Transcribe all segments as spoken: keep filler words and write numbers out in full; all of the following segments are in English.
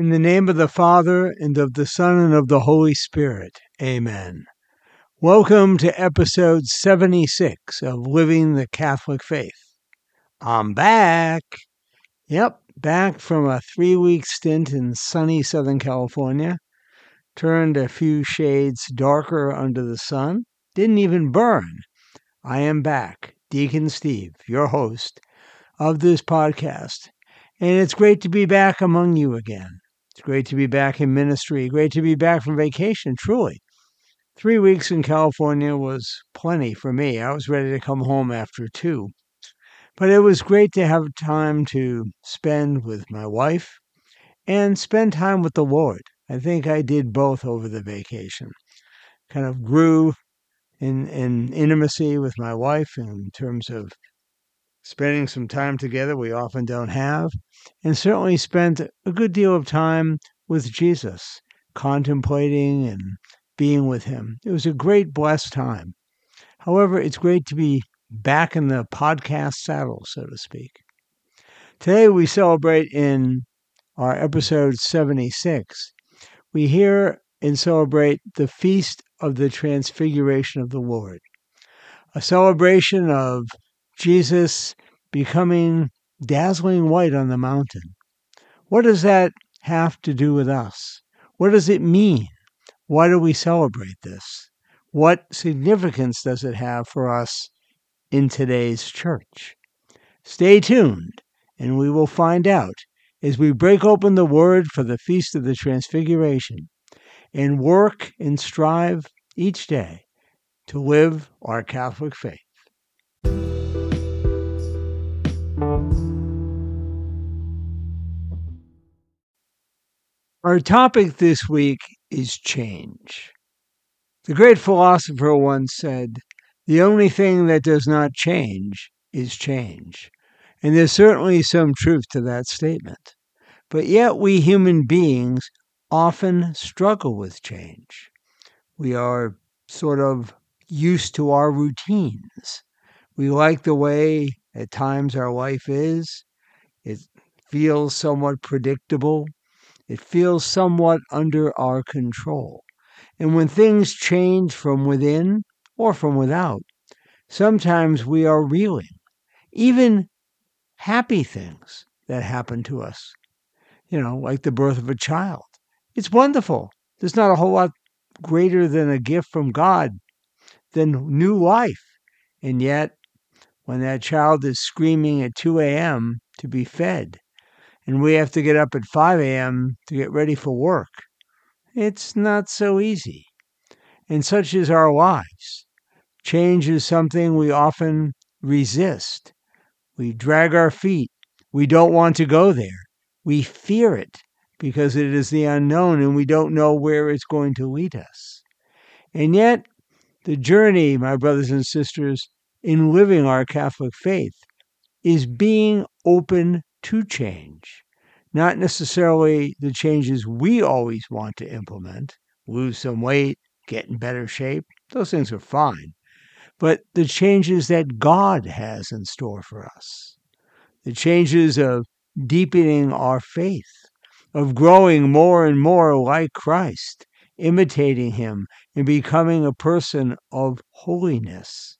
In the name of the Father, and of the Son, and of the Holy Spirit. Amen. Welcome to episode seventy-six of Living the Catholic Faith. I'm back. Yep, back from a three-week stint in sunny Southern California. Turned a few shades darker under the sun. Didn't even burn. I am back, Deacon Steve, your host of this podcast. And it's great to be back among you again. It's great to be back in ministry. Great to be back from vacation, truly. Three weeks in California was plenty for me. I was ready to come home after two. But it was great to have time to spend with my wife and spend time with the Lord. I think I did both over the vacation. Kind of grew in, in intimacy with my wife in terms of spending some time together we often don't have, and certainly spent a good deal of time with Jesus, contemplating and being with him. It was a great, blessed time. However, it's great to be back in the podcast saddle, so to speak. Today we celebrate in our episode seventy-six, we hear and celebrate the Feast of the Transfiguration of the Lord, a celebration of Jesus becoming dazzling white on the mountain. What does that have to do with us? What does it mean? Why do we celebrate this? What significance does it have for us in today's church? Stay tuned, and we will find out as we break open the Word for the Feast of the Transfiguration and work and strive each day to live our Catholic faith. Our topic this week is change. The great philosopher once said, "The only thing that does not change is change." And there's certainly some truth to that statement. But yet we human beings often struggle with change. We are sort of used to our routines. We like the way at times our life is. It feels somewhat predictable. It feels somewhat under our control. And when things change from within or from without, sometimes we are reeling. Even happy things that happen to us, you know, like the birth of a child. It's wonderful. There's not a whole lot greater than a gift from God than new life. And yet, when that child is screaming at two a.m. to be fed, and we have to get up at five a.m. to get ready for work, it's not so easy. And such is our lives. Change is something we often resist. We drag our feet. We don't want to go there. We fear it because it is the unknown and we don't know where it's going to lead us. And yet, the journey, my brothers and sisters, in living our Catholic faith is being open to change. Not necessarily the changes we always want to implement, lose some weight, get in better shape. Those things are fine. But the changes that God has in store for us. The changes of deepening our faith, of growing more and more like Christ, imitating him, and becoming a person of holiness.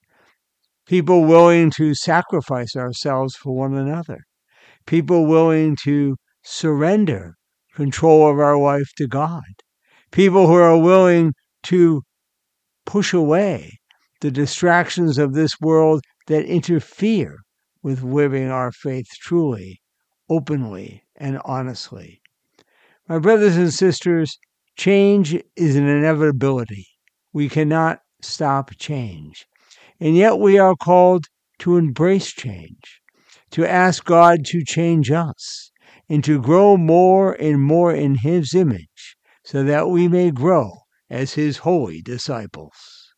People willing to sacrifice ourselves for one another. People willing to surrender control of our life to God. People who are willing to push away the distractions of this world that interfere with living our faith truly, openly, and honestly. My brothers and sisters, change is an inevitability. We cannot stop change. And yet we are called to embrace change, to ask God to change us, and to grow more and more in his image, so that we may grow as his holy disciples.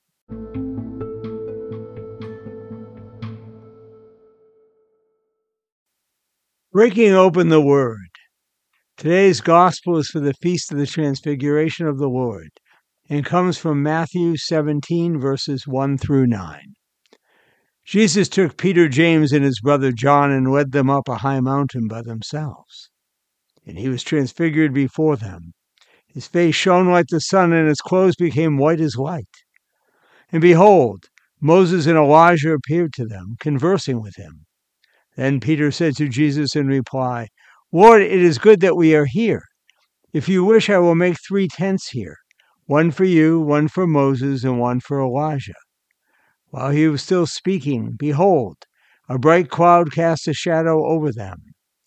Breaking open the Word. Today's Gospel is for the Feast of the Transfiguration of the Lord, and comes from Matthew seventeen, verses one through nine. Jesus took Peter, James, and his brother John and led them up a high mountain by themselves. and he was transfigured before them. His face shone like the sun, and his clothes became white as light. And behold, Moses and Elijah appeared to them, conversing with him. Then Peter said to Jesus in reply, Lord, it is good that we are here. If you wish, I will make three tents here, one for you, one for Moses, and one for Elijah. While he was still speaking, behold, a bright cloud cast a shadow over them.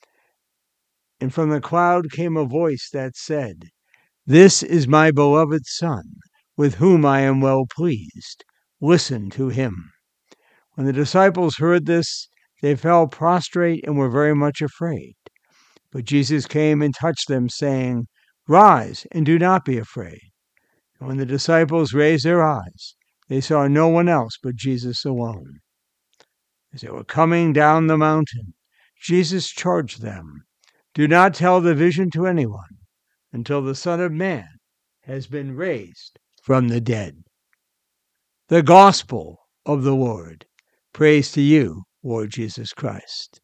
And from the cloud came a voice that said, This is my beloved Son, with whom I am well pleased. Listen to him. When the disciples heard this, they fell prostrate and were very much afraid. But Jesus came and touched them, saying, Rise, and do not be afraid. And when the disciples raised their eyes, they saw no one else but Jesus alone. As they were coming down the mountain, Jesus charged them, Do not tell the vision to anyone until the Son of Man has been raised from the dead. The Gospel of the Lord. Praise to you, Lord Jesus Christ.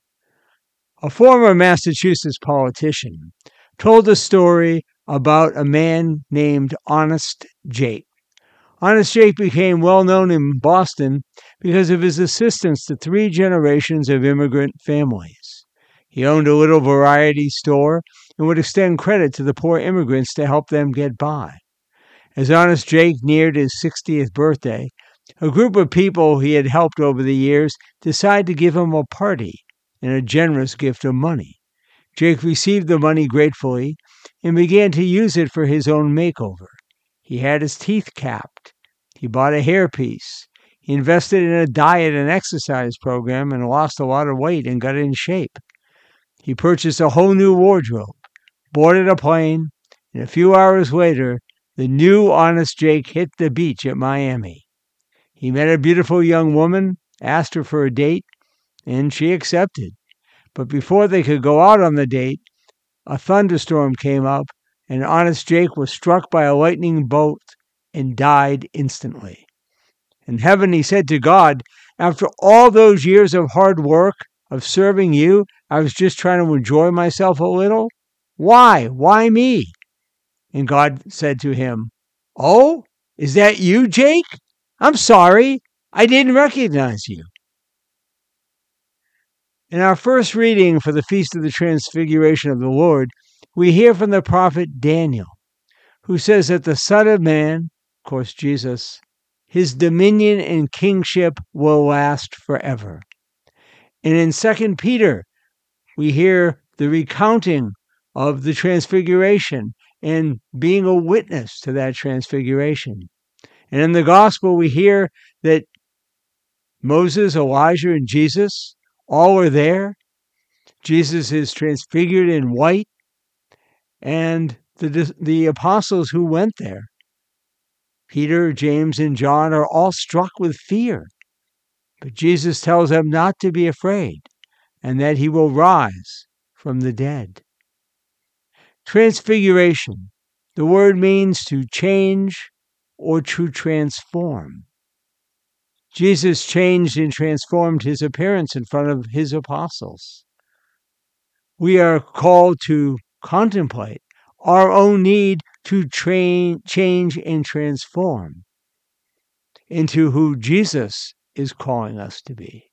A former Massachusetts politician told a story about a man named Honest Jake. Honest Jake became well known in Boston because of his assistance to three generations of immigrant families. He owned a little variety store and would extend credit to the poor immigrants to help them get by. As Honest Jake neared his sixtieth birthday, a group of people he had helped over the years decided to give him a party and a generous gift of money. Jake received the money gratefully and began to use it for his own makeover. He had his teeth capped. He bought a hairpiece. He invested in a diet and exercise program and lost a lot of weight and got in shape. He purchased a whole new wardrobe, boarded a plane, and a few hours later, the new Honest Jake hit the beach at Miami. He met a beautiful young woman, asked her for a date, and she accepted. But before they could go out on the date, a thunderstorm came up, and Honest Jake was struck by a lightning bolt and died instantly. In heaven, he said to God, After all those years of hard work, of serving you, I was just trying to enjoy myself a little? Why? Why me? And God said to him, Oh, is that you, Jake? I'm sorry, I didn't recognize you. In our first reading for the Feast of the Transfiguration of the Lord, we hear from the prophet Daniel, who says that the Son of Man, of course Jesus, his dominion and kingship will last forever. And in Second Peter, we hear the recounting of the Transfiguration and being a witness to that Transfiguration. And in the Gospel, we hear that Moses, Elijah, and Jesus all are there. Jesus is transfigured in white, and the, the apostles who went there, Peter, James, and John, are all struck with fear. But Jesus tells them not to be afraid and that he will rise from the dead. Transfiguration. The word means to change or to transform. Jesus changed and transformed his appearance in front of his apostles. We are called to contemplate our own need to train, change and transform into who Jesus is calling us to be.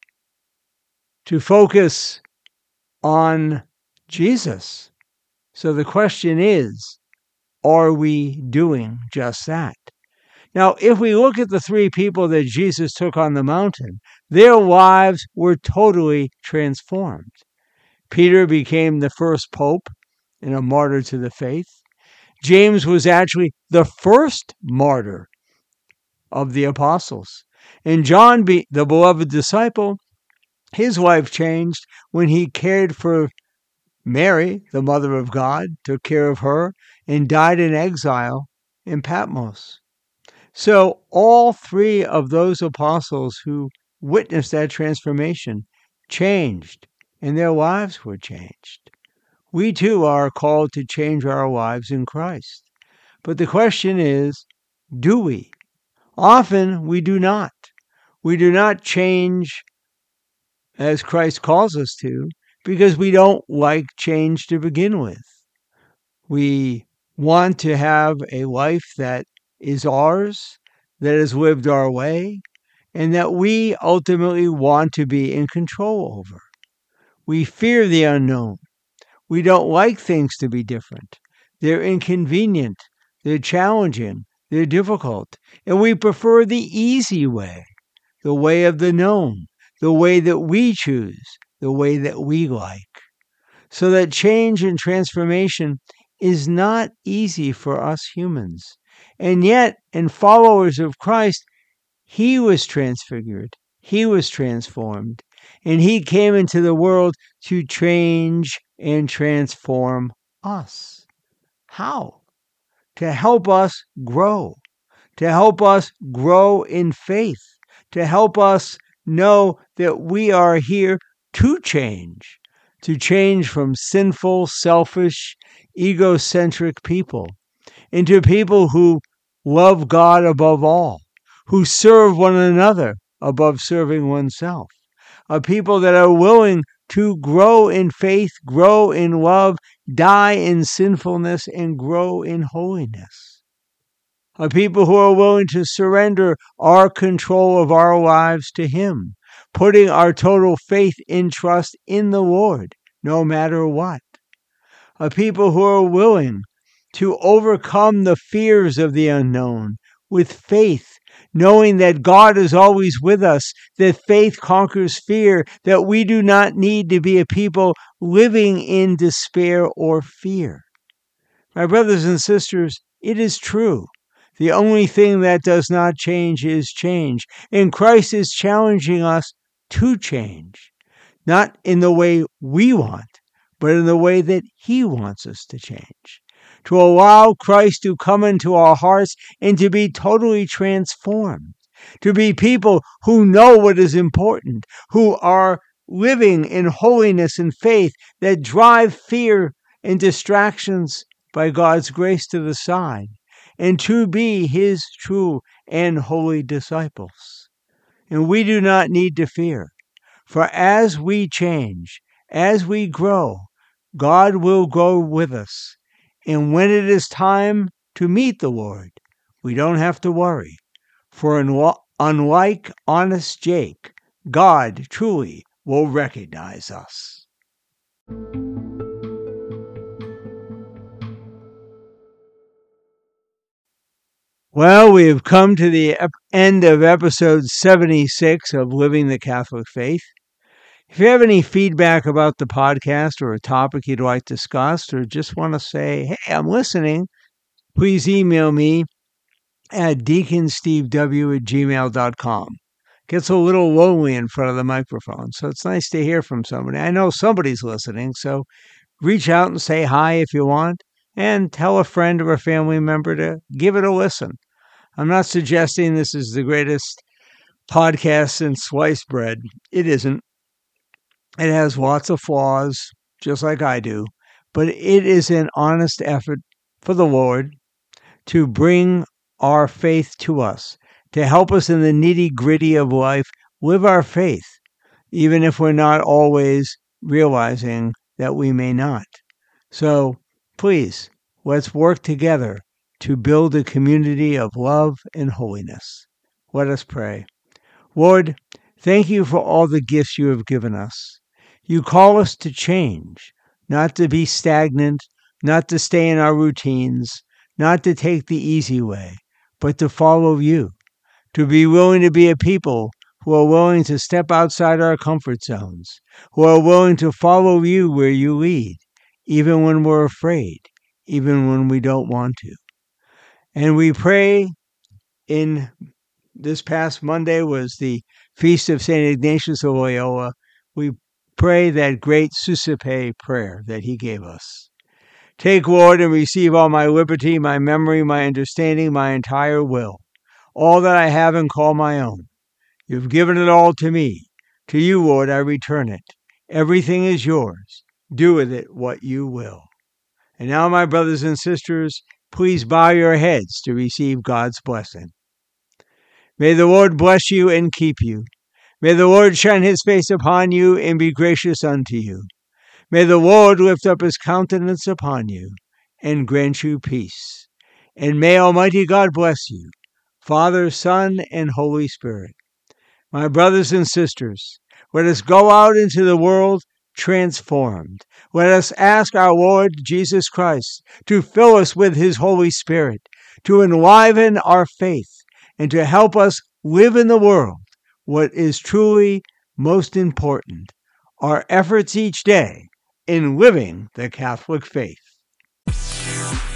To focus on Jesus. So the question is, are we doing just that? Now, if we look at the three people that Jesus took on the mountain, their lives were totally transformed. Peter became the first pope and a martyr to the faith. James was actually the first martyr of the apostles. And John, the beloved disciple, his life changed when he cared for Mary, the mother of God, took care of her, and died in exile in Patmos. So all three of those apostles who witnessed that transformation changed, and their lives were changed. We too are called to change our lives in Christ. But the question is, do we? Often we do not. We do not change as Christ calls us to because we don't like change to begin with. We want to have a life that is ours, that is lived our way, and that we ultimately want to be in control over. We fear the unknown. We don't like things to be different. They're inconvenient. They're challenging. They're difficult. And we prefer the easy way, the way of the known, the way that we choose, the way that we like. So that change and transformation is not easy for us humans. And yet, in followers of Christ, he was transfigured. He was transformed. And he came into the world to change and transform us. How? To help us grow. To help us grow in faith. To help us know that we are here to change. To change from sinful, selfish, egocentric people into people who love God above all, who serve one another above serving oneself, a people that are willing to grow in faith, grow in love, die in sinfulness, and grow in holiness. A people who are willing to surrender our control of our lives to Him, putting our total faith in trust in the Lord, no matter what. A people who are willing to overcome the fears of the unknown with faith, knowing that God is always with us, that faith conquers fear, that we do not need to be a people living in despair or fear. My brothers and sisters, it is true. The only thing that does not change is change. And Christ is challenging us to change, not in the way we want, but in the way that He wants us to change. To allow Christ to come into our hearts and to be totally transformed. To be people who know what is important, who are living in holiness and faith, that drive fear and distractions by God's grace to the side, and to be His true and holy disciples. And we do not need to fear, for as we change, as we grow, God will go with us. And when it is time to meet the Lord, we don't have to worry. For unlike honest Jake, God truly will recognize us. Well, we have come to the end of episode seventy-six of Living the Catholic Faith. If you have any feedback about the podcast or a topic you'd like discussed, or just want to say, hey, I'm listening, please email me at deaconstevew at gmail dot com. Gets a little lonely in front of the microphone, so it's nice to hear from somebody. I know somebody's listening, so reach out and say hi if you want, and tell a friend or a family member to give it a listen. I'm not suggesting this is the greatest podcast since sliced bread. It isn't. It has lots of flaws, just like I do, but it is an honest effort for the Lord to bring our faith to us, to help us in the nitty-gritty of life live our faith, even if we're not always realizing that we may not. So please, let's work together to build a community of love and holiness. Let us pray. Lord, thank you for all the gifts you have given us. You call us to change, not to be stagnant, not to stay in our routines, not to take the easy way, but to follow you, to be willing to be a people who are willing to step outside our comfort zones, who are willing to follow you where you lead, even when we're afraid, even when we don't want to. And we pray in this past Monday was the feast of Saint Ignatius of Loyola. We pray that great Suscipe prayer that he gave us. Take, Lord, and receive all my liberty, my memory, my understanding, my entire will, all that I have and call my own. You've given it all to me. To you, Lord, I return it. Everything is yours. Do with it what you will. And now, my brothers and sisters, please bow your heads to receive God's blessing. May the Lord bless you and keep you. May the Lord shine his face upon you and be gracious unto you. May the Lord lift up his countenance upon you and grant you peace. And may Almighty God bless you, Father, Son, and Holy Spirit. My brothers and sisters, let us go out into the world transformed. Let us ask our Lord Jesus Christ to fill us with his Holy Spirit, to enliven our faith, and to help us live in the world what is truly most important, our efforts each day in living the Catholic faith.